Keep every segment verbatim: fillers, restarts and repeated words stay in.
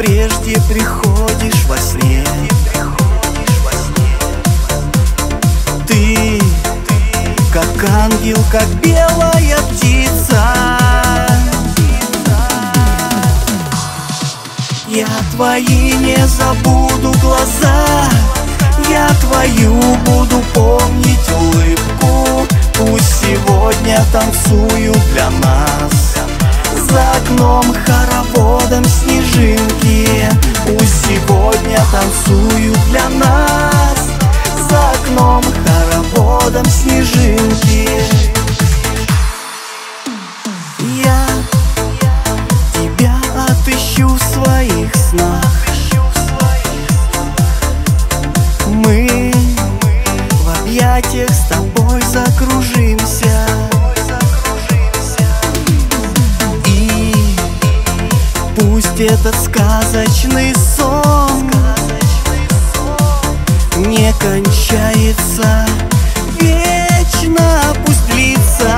прежде приходишь во сне. Ты как ангел, как белая птица. Я твои не забуду глаза, я твою буду помнить улыбку. Пусть сегодня танцуют для нас за окном хороводом снежинки. Пусть сегодня танцуют для нас за окном хороводом снежинки. Я тебя отыщу в своих снах. Мы в объятиях с тобой закружимся. И пусть этот сказочный сон не кончается, вечно пусть длится.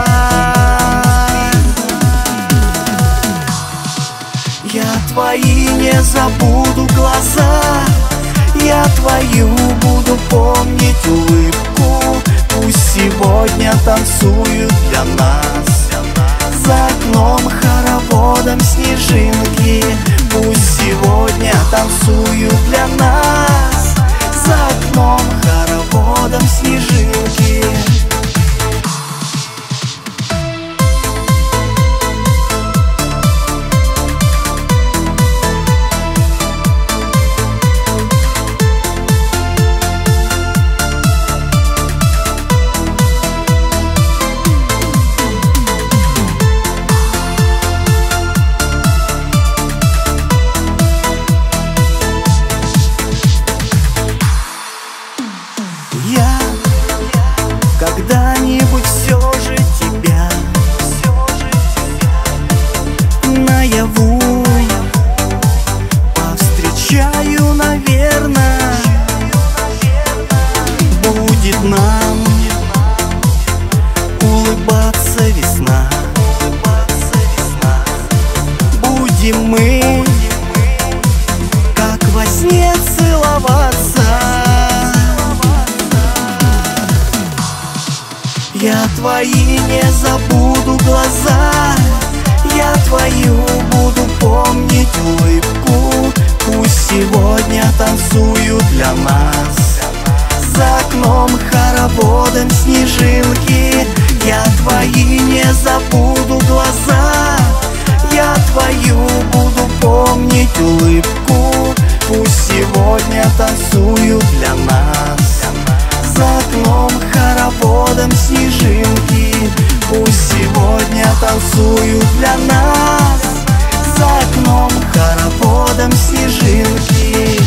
Я твои не забуду глаза, я твою буду помнить улыбку. Пусть сегодня танцуют для нас за окном хороводом снежинки. Пусть сегодня танцуют для нас за окном хороводом снежинки. Я когда-нибудь все же тебя наяву повстречаю, наверное. Будет нам улыбаться весна. Будем мы как во сне целоваться. Я твои не забуду глаза, я твою буду помнить улыбку. Пусть сегодня танцуют для нас за окном хороводом снежинки. Я твои не забуду глаза, я твою буду помнить улыбку. Пусть сегодня танцуют для нас за окном хороводом снежинки. Пусть сегодня танцуют для нас за окном хороводом снежинки.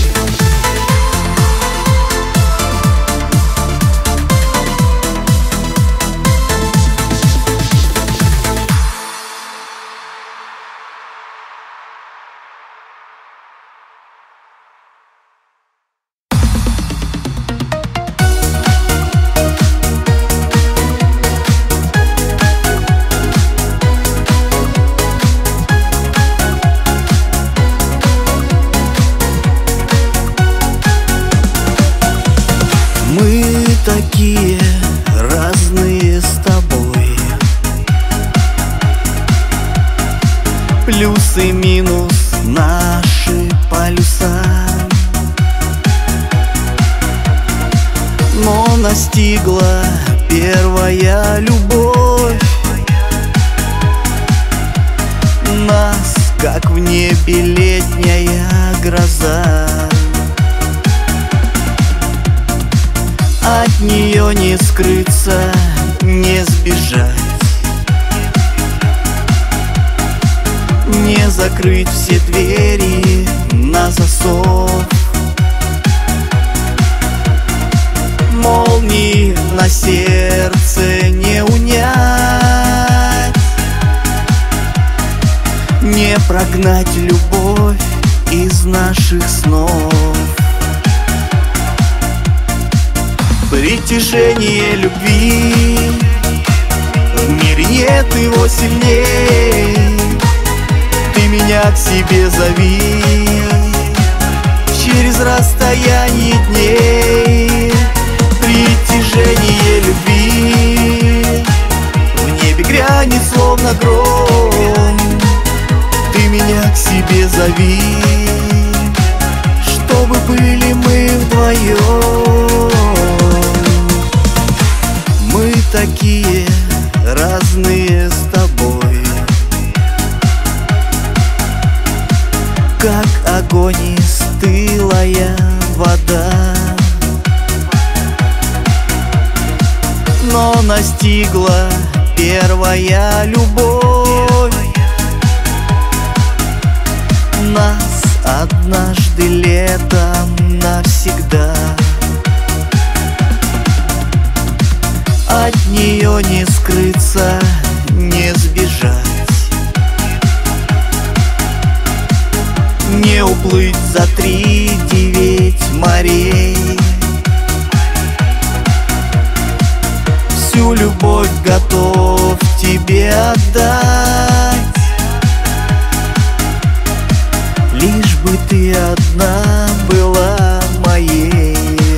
Мы такие разные с тобой, плюс и минус наши полюса. Но настигла первая любовь нас, как в небе летняя гроза. От нее не скрыться, не сбежать, не закрыть все двери на засов. Молнии на сердце не унять, не прогнать любовь из наших снов. Притяжение любви, в мире нет его сильней. Ты меня к себе зови, расстоянии дней. Притяжение любви в небе грянет словно гром. Ты меня к себе зови, чтобы были мы вдвоем. Мы такие разные с тобой, как огонь и стылая вода. Но настигла первая любовь нас однажды летом навсегда. От нее не скрыться, не сбежать, не уплыть за три девять морей. Всю любовь готов тебе отдать, лишь бы ты одна была моей.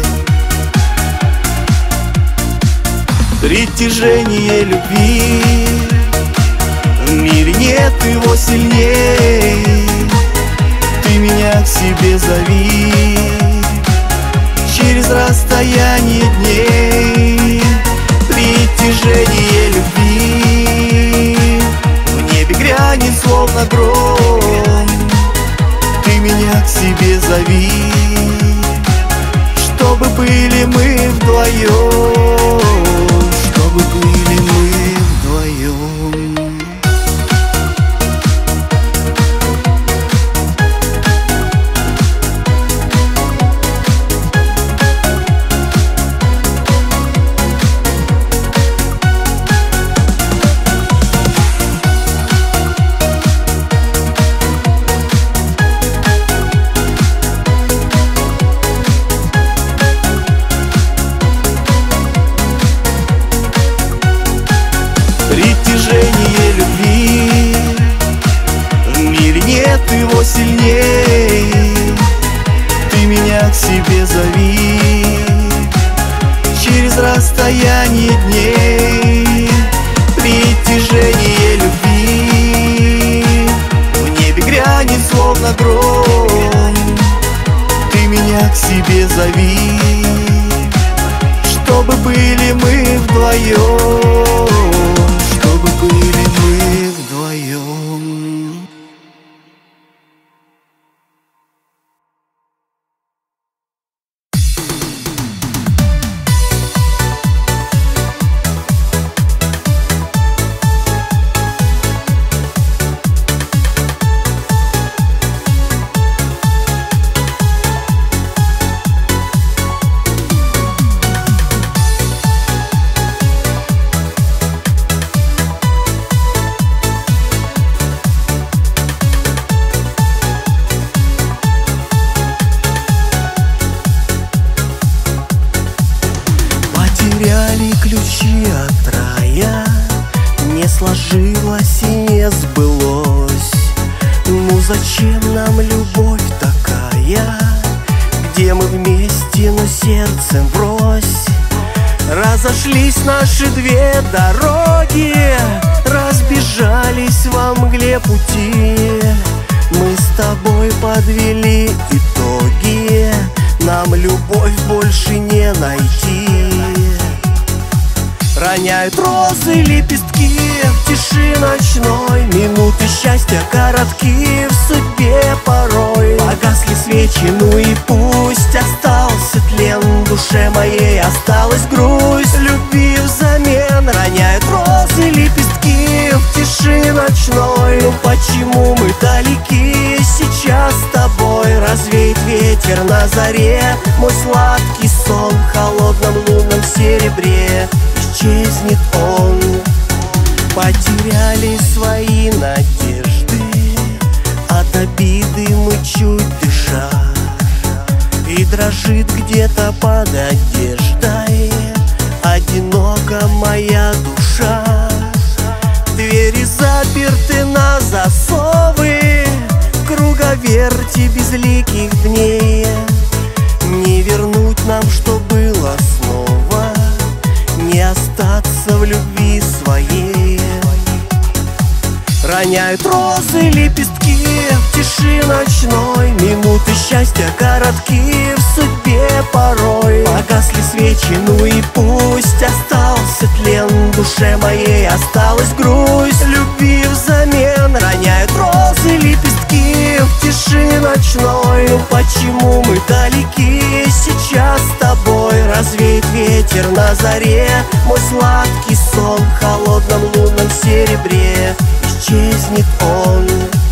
Притяжение любви, в мире нет его сильней. Ты меня к себе зови, через расстояние дней. Притяжение любви в небе грянет словно гром. Ты меня к себе зови, чтобы были мы вдвоем, чтобы были мы вдвоем. Притяжение любви, в мире нет его сильней. Ты меня к себе зови, через расстояние дней. Притяжение любви в небе грянет словно гром. Ты меня к себе зови, чтобы были мы вдвоем, чтобы были мы вдвоем. Потеряли ключи от рая, не сложилось и не сбылось. Ну зачем нам любовь такая, где мы вместе, но сердцем врозь? Разошлись наши две дороги, разбежались во мгле пути. Мы с тобой подвели итоги, нам любовь больше не найти. Роняют розы лепестки в тиши ночной, минуты счастья коротки в судьбе порой. Погасли свечи, ну и пусть остался тлен, в душе моей осталась грусть любви взамен. Роняют розы лепестки в тиши ночной, ну почему мы далеки сейчас с тобой? Развеет ветер на заре мой сладкий сон, в холодном лунном серебре исчезнет он. Потеряли свои надежды, от обиды мы чуть дыша, и дрожит где-то под одеждой одинока моя душа. Двери заперты на засовы, круговерти безликих дней. счастья коротки в судьбе порой. Погасли свечи, ну и пусть остался тлен. В душе моей осталась грусть, любви взамен. Роняют розы лепестки в тиши ночной. Ну почему мы далеки сейчас с тобой? Развеет ветер на заре мой сладкий сон. В холодном лунном серебре исчезнет он.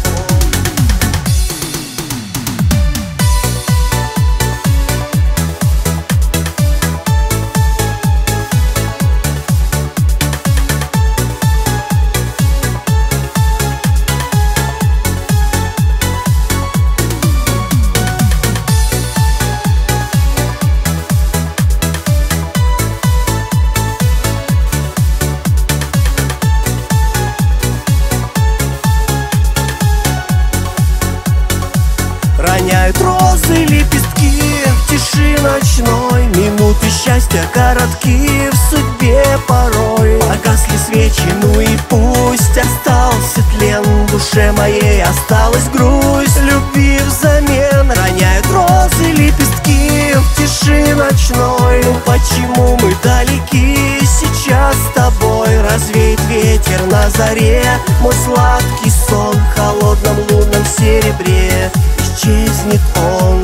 Роняют розы лепестки в тиши ночной. Минуты счастья коротки в судьбе порой. Погасли свечи, ну и пусть остался тлен. В душе моей осталась грусть, любви взамен. Роняют розы лепестки в тиши ночной. Ну почему мы далеки сейчас с тобой? Развеет ветер на заре мой сладкий сон. В холодном лунном серебре исчезнет он.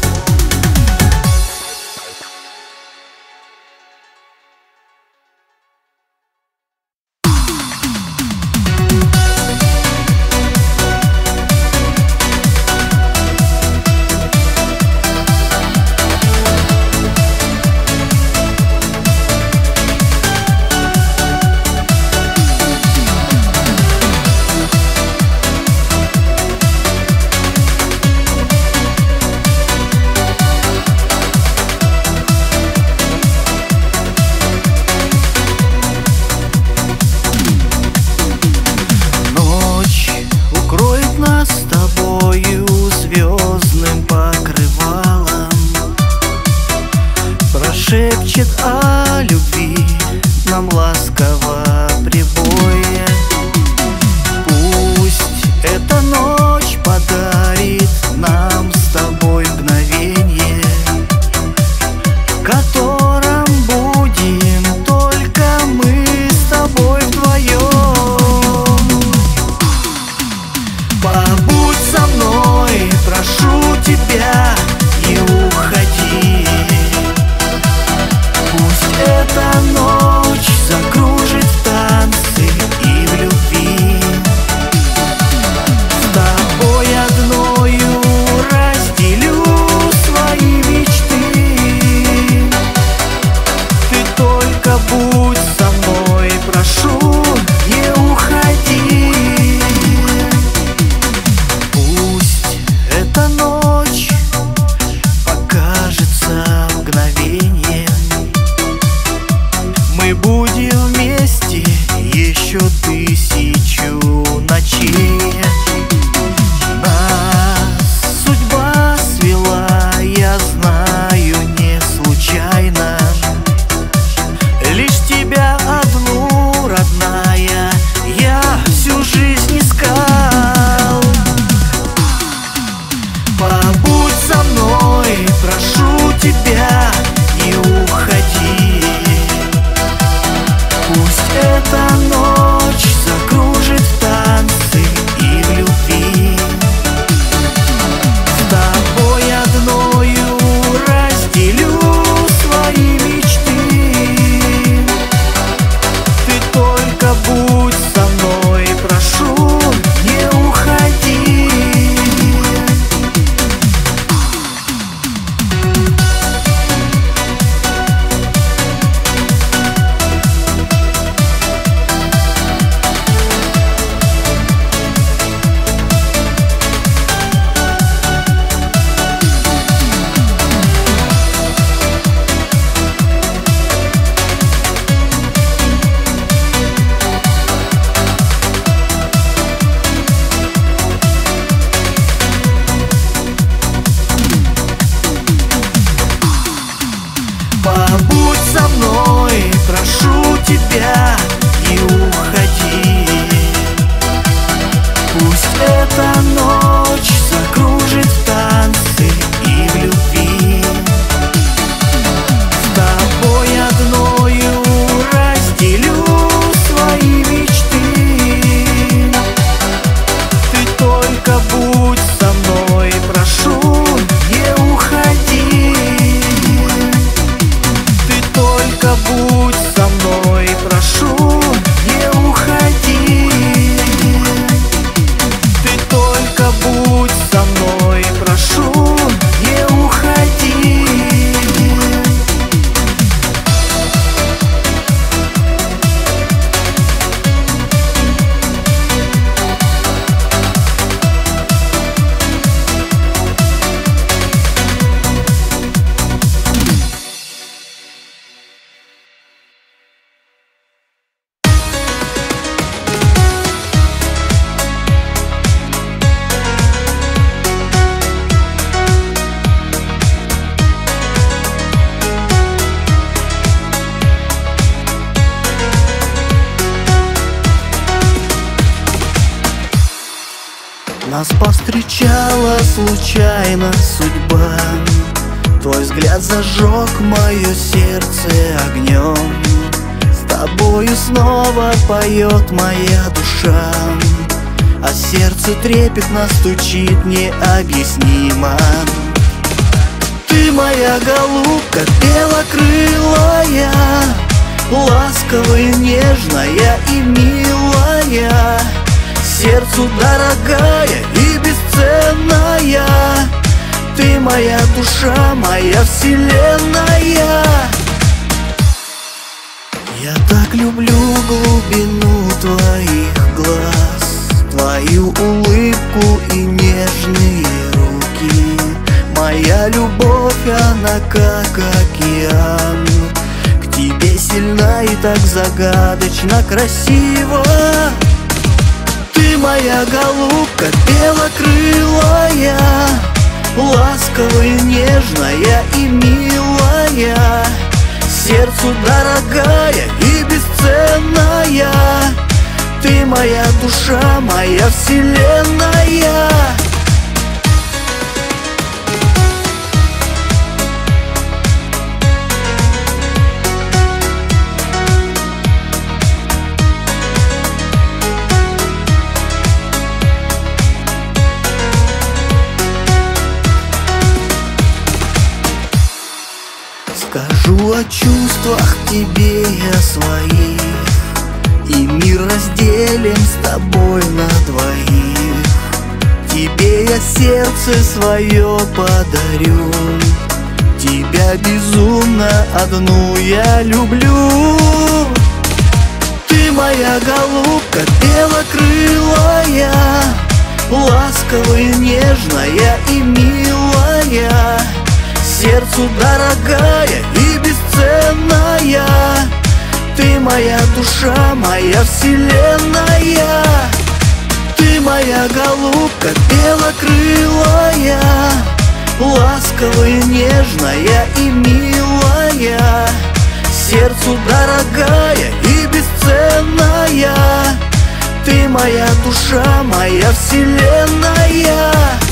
Шепчет о любви нам ласково прибоя. Пусть эта ночь подарит нам с тобой мгновенье, в котором будем только мы с тобой вдвоем. Побудь со мной, прошу тебя, не уходи. Пусть эта ночь закружит в танце и в любви. С тобой одною разделю свои мечты. Ты только будь со мной, прошу, не уходи. Пусть эта ночь покажется мгновением. Мы будем вместе еще тысячу ночей. Нас судьба свела, я знаю, не случайно. Лишь тебя одну, родная, я всю жизнь искал. Побудь со мной, прошу тебя, не уходи. Пусть эта ночь закружит в танце и в любви. С тобой одною разделю свои мечты. Ты только будь со мной, прошу, не уходи. Нас повстречала случайно судьба. Твой взгляд зажег мое сердце огнем. С тобою снова поет моя душа, а сердце трепетно стучит необъяснимо. Ты моя голубка белокрылая, ласковая, нежная и милая, сердцу дорогая и бесценная. Ты моя душа, моя вселенная. Я так люблю глубину твоих глаз, твою улыбку и нежные руки. Моя любовь, она как океан, к тебе сильна и так загадочно красиво. Ты моя голубка белокрылая, ласковая, нежная и милая, сердцу дорогая и бесценная. Ты моя душа, моя вселенная. Скажу о чувствах тебе я своих, и мир разделим с тобой на двоих. Тебе я сердце свое подарю, тебя безумно одну я люблю. Ты моя голубка белокрылая, ласковая, нежная и милая, сердцу дорогая и бесценная. Ты моя душа, моя вселенная. Ты моя голубка белокрылая, ласковая, нежная и милая, сердцу дорогая и бесценная. Ты моя душа, моя вселенная.